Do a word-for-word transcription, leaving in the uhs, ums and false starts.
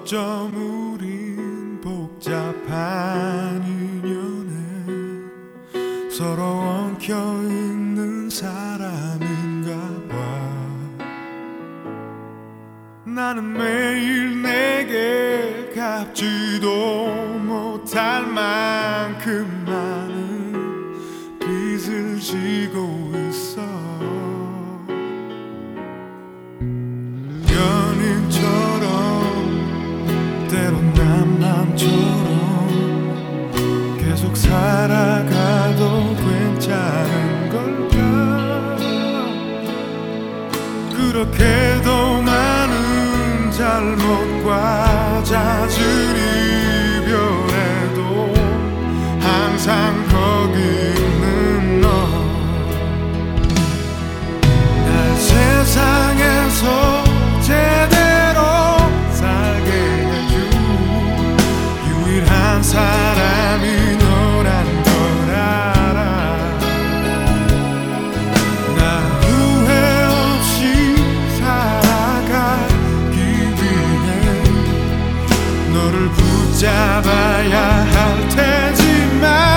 어쩜 우린 복잡한 인연에 서로 엉켜있는 사람인가 봐. 나는 매일 내게 갚지도 못할 만큼 많은 빚을 지고 있어. 연인처럼 때론 남남처럼 계속 살아가도 괜찮은 걸까. 그렇게도 많은 잘못과 잦은 이별에도 항상 거기 있는 너. 날 세상에서 제대로 살게 해준 유일한 사람이 너란 걸 알아. 나 후회 없이 살아가기 위해 너를 붙잡아야 할 테지만